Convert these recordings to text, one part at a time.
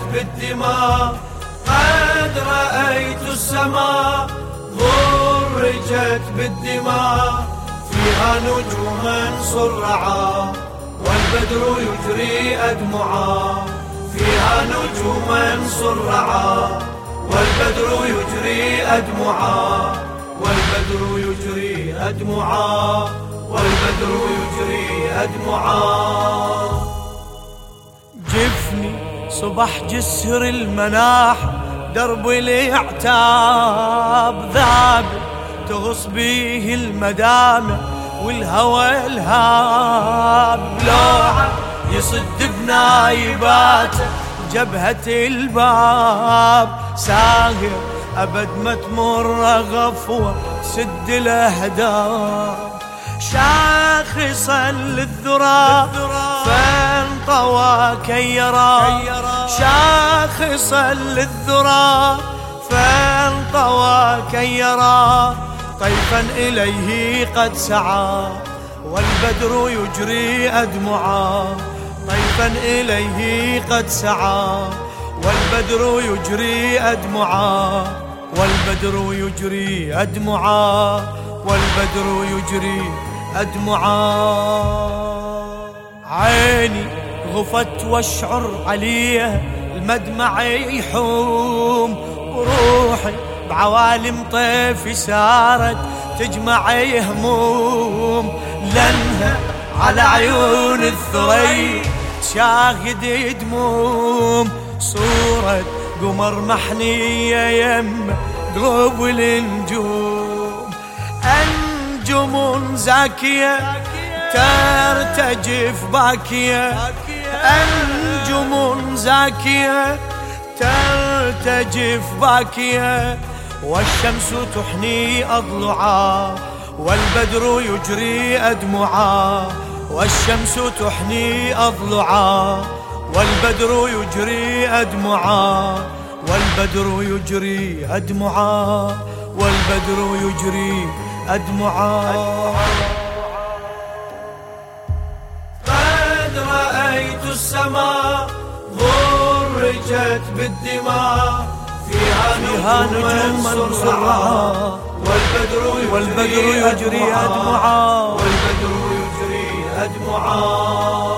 بالدماء. قد رأيت السماء ضرجت بالدماء، فيها نجوما صرعا والبدر يجري أدمعا. فيها نجوما صرعا والبدر يجري أدمعا. والبدر يجري أدمعا. والبدر يجري أدمعا. جفني صبح جسر المناح، درب الاعتاب ذاب تغص به المدامع والهوى الهاب. لوعة يصد بنايبات جبهة الباب، ساهر أبد ما تمر غفوة سد الأهداف. شاخصا للذرى فانطوى كيرا، شاخصا للذرى فانطوى كيرا. طيفا إليه قد سعى والبدر يجري أدمعا. طيفا إليه قد سعى والبدر يجري أدمعا. والبدر يجري أدمعا. والبدر يجري أدمعا. عيني غفت واشعر عليه المدمع يحوم، وروحي بعوالم طيف سارت تجمع هموم. لانها على عيون الثري تشاهد دموم، صورة قمر محنية يم قلوب النجوم. أنجم زاكية ترتجف باكية، أنجم زاكية ترتجف باكية. والشمس تحني أضلعا والبدر يجري أدمعا. والشمس تحني أضلعا والبدر يجري أدمعا. والبدر يجري أدمعا. والبدر يجري أدمعا. قد رأيت السماء ضرجت بالدماء، فيها نجوما صرعا والبدر يجري أدمعا. والبدر يجري أدمعا.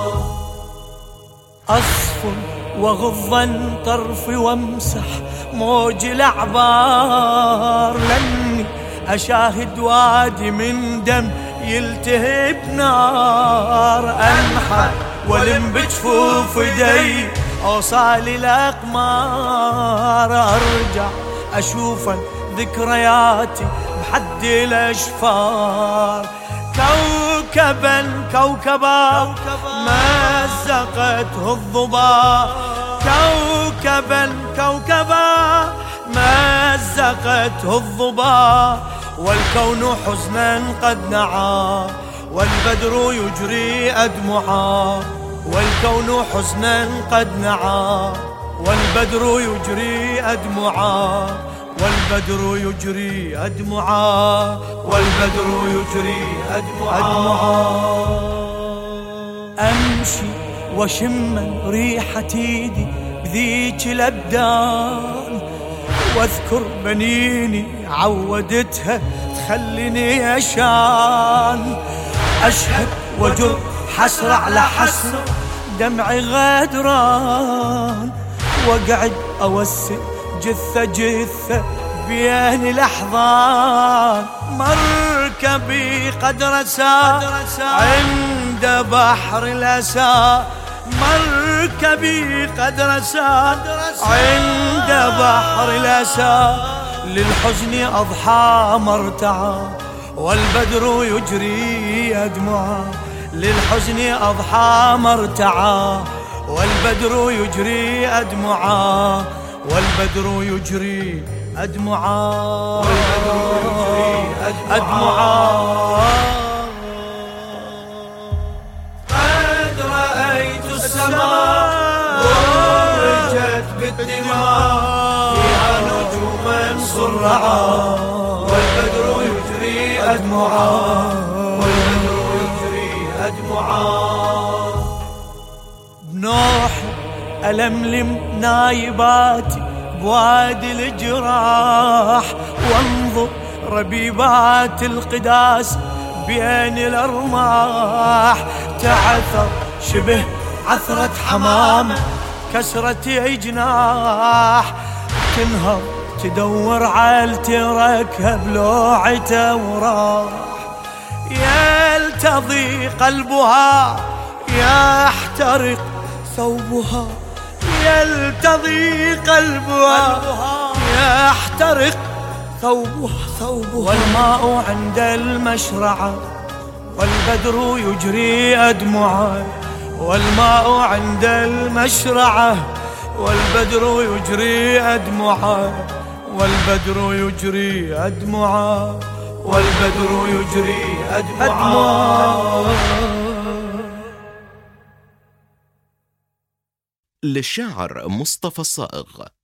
أصف وغضا طرف وامسح موج الأعبار. لني أشاهد وادي من دم يلتهب نار. أنحر ولم بجفوف يدي أوصال الأقمار. أرجع أشوف ذكرياتي بحد الأشفار. كوكبا كوكبا مزقته الضبا. كوكبا كوكبا مزقته الضبا. والكون حزنا قد نعى والبدر يجري أدمعا. والكون حزنا قد نعى والبدر يجري أدمعا. والبدر يجري أدمعا. والبدر يجري أدمعا. أمشي وشم ريحة ايدي بذيك الأبدان، واذكر بنيني عودتها تخليني أشان. أشهد وجر حسرة على حسرة دمعي غدران، واقعد أوسل جثة جثة بين الأحضان. مركبي قد رسى عند بحر الأسى. مركبي قد رسى عند بحر الأسى. للحزن أضحى مرتعى والبدر يجري أدمعا. للحزن أضحى مرتعى والبدر يجري أدمعا. والبدر يجري أدمعا. والبدر يجري أدمعا. قد رأيت السماء ضرجت بالدماء، فيها نجوما صرعا والبدر يجري أدمعا. والبدر يجري أدمعا. بنوحي ألملم نايباتي بوادي الجراح، وانظر ربيبات القداس بين الأرماح، تعثر شبه عثرة حمامة كسرت جناح، تنهض تدور عالتي ركها بلوعته وراح، يلتضي قلبها يحترق ثوبها، يلتضي قلبها يحترق ثوبها، والماء عند المشرعة والبدر يجري أدمعه، والماء عند المشرعة والبدر يجري أدمعه، والبدر يجري أدمعه، والبدر يجري أدمعه. للشاعر مصطفى الصائغ.